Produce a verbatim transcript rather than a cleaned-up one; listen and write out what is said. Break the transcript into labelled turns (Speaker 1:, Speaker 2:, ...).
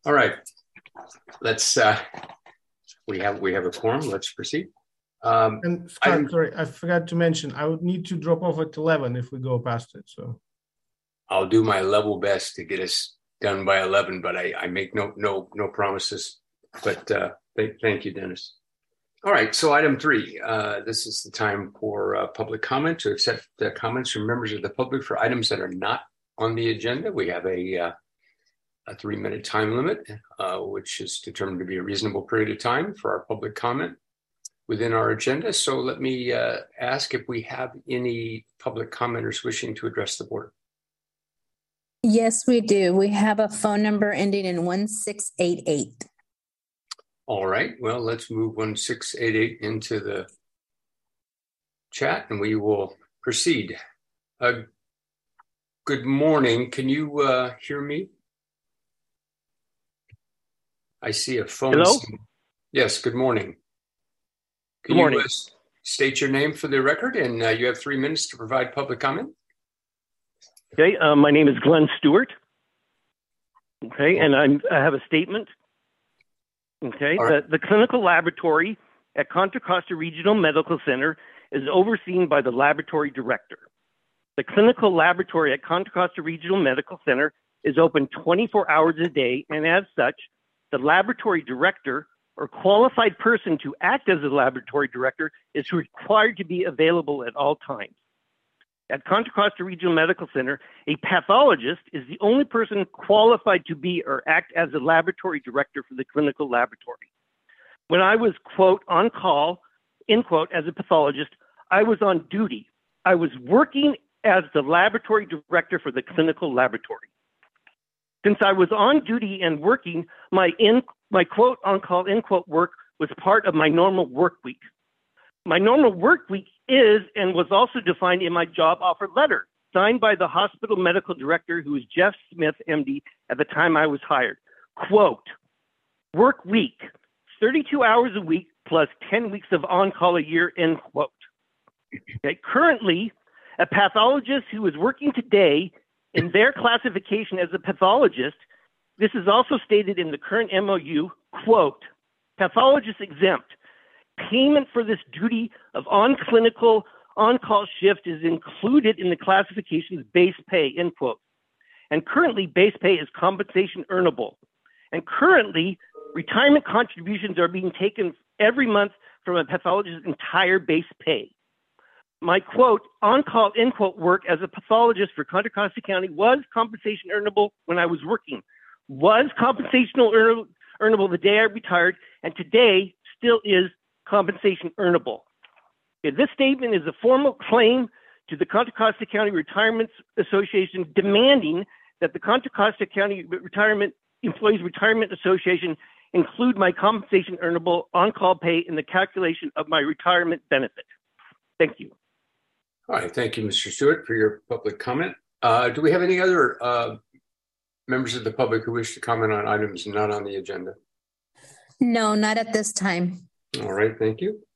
Speaker 1: All right, let's, uh, we have we have a quorum. Let's proceed. Um,
Speaker 2: And Scott,
Speaker 1: I'm-
Speaker 2: sorry, I forgot to mention, I would need to drop off at eleven if we go past it, so.
Speaker 1: I'll do my level best to get us done by eleven, but I, I make no no no promises. But uh, th- thank you, Dennis. All right, so item three. Uh, this is the time for uh, public comment to accept uh, comments from members of the public for items that are not on the agenda. We have a uh, a three-minute time limit, uh, which is determined to be a reasonable period of time for our public comment within our agenda. So let me uh, ask if we have any public commenters wishing to address the board.
Speaker 3: Yes, we do. We have a phone number ending in one six eight eight.
Speaker 1: All right, well, let's move one six eight eight into the chat and we will proceed. Uh, good morning. Can you uh, hear me? I see a phone.
Speaker 4: Hello?
Speaker 1: Yes, good morning. Can
Speaker 4: Good morning.
Speaker 1: you uh, state your name for the record, and uh, you have three minutes to provide public comment?
Speaker 4: Okay, uh, my name is Glenn Stewart. Okay, and I'm, I have a statement. Okay,
Speaker 1: All right.
Speaker 4: the, the clinical laboratory at Contra Costa Regional Medical Center is overseen by the laboratory director. The clinical laboratory at Contra Costa Regional Medical Center is open twenty-four hours a day, and as such, the laboratory director or qualified person to act as a laboratory director is required to be available at all times. At Contra Costa Regional Medical Center, a pathologist is the only person qualified to be or act as a laboratory director for the clinical laboratory. When I was, quote, on call, in quote, as a pathologist, I was on duty. I was working as the laboratory director for the clinical laboratory. Since I was on duty and working, my in my quote on call in quote work was part of my normal work week. My normal work week is and was also defined in my job offer letter, signed by the hospital medical director, who was Jeff Smith, M D, at the time I was hired. Quote, work week, thirty-two hours a week plus ten weeks of on-call a year, end quote. Okay, currently, a pathologist who is working today in their classification as a pathologist, this is also stated in the current M O U, quote, pathologist exempt. Payment for this duty of on-clinical, on-call shift is included in the classification's base pay, end quote. And currently, base pay is compensation earnable. And currently, retirement contributions are being taken every month from a pathologist's entire base pay. My quote, on-call, end quote, work as a pathologist for Contra Costa County was compensation earnable when I was working, was compensational earn- earnable the day I retired, and today still is compensation earnable. Okay, this statement is a formal claim to the Contra Costa County Retirement Association, demanding that the Contra Costa County Retirement Employees Retirement Association include my compensation earnable on-call pay in the calculation of my retirement benefit. Thank you.
Speaker 1: All right, thank you, Mister Stewart, for your public comment. Uh, do we have any other uh, members of the public who wish to comment on items not on the agenda?
Speaker 3: No, not at this time.
Speaker 1: All right, thank you.